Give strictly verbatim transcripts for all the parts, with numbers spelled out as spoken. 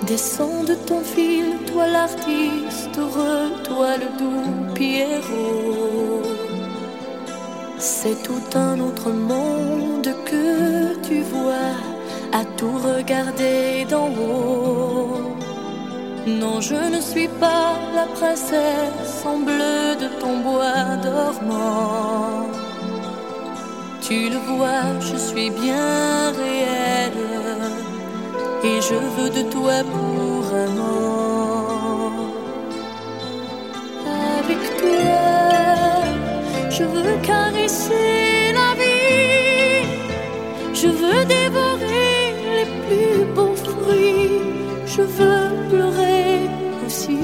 Descends de ton fil, toi l'artiste heureux, toi le doux Pierrot. C'est tout un autre monde que tu vois à tout regarder d'en haut. Non, je ne suis pas la princesse en bleu de ton bois dormant. Tu le vois, je suis bien réelle et je veux de toi pour amant. Avec toi, je veux caresser la vie, je veux dévorer les plus beaux fruits, je veux pleurer aussi.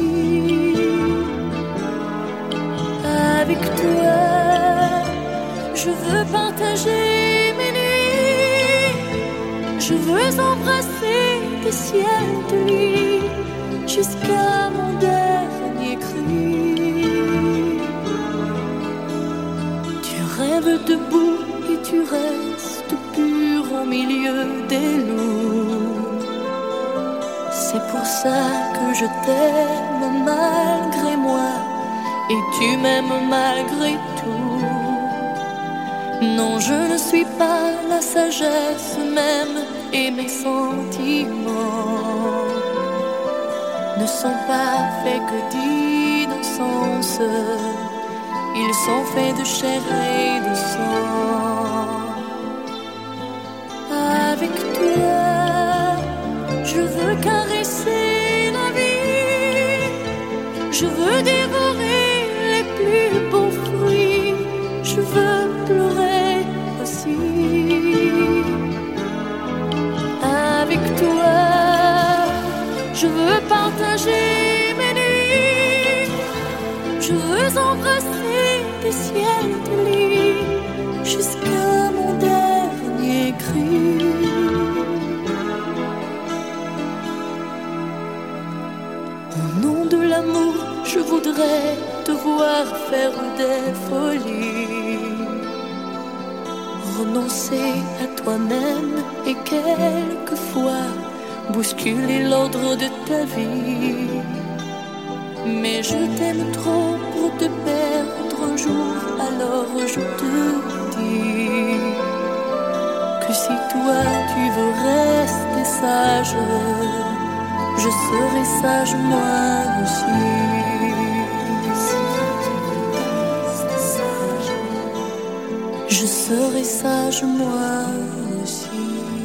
Avec toi, je veux partager mes nuits, je veux embrasser tes ciels de lit jusqu'à mon dernier cri. Tu rêves debout et tu restes pur au milieu des loups. C'est pour ça que je t'aime malgré moi et tu m'aimes malgré tout. Non, je ne suis pas la sagesse même et mes sentiments ne sont pas faits que d'innocence. Ils sont faits de chair et de sang. Avec toi, je veux caresser la vie, je veux dévorer les plus beaux fruits, je veux pleurer aussi. Avec toi, je veux partager mes nuits, je veux embrasser tes ciels de lit jusqu'à mon dernier cri. Au nom de l'amour, je voudrais te voir faire des folies, renoncer à toi-même et quelquefois bousculer l'ordre de ta vie. Mais je t'aime trop pour te perdre un jour, alors je te dis que si toi tu veux rester sage, je serai sage moi aussi. Je serai sage moi aussi.